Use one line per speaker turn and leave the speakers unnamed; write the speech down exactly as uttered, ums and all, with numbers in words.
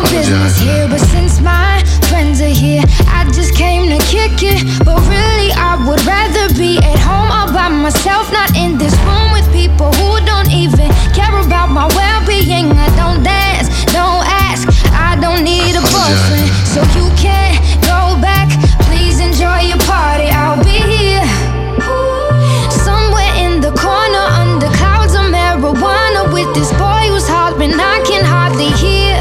business here, but since my friends are here, I just came to kick it. But really, I would rather be at home all by myself, not in this room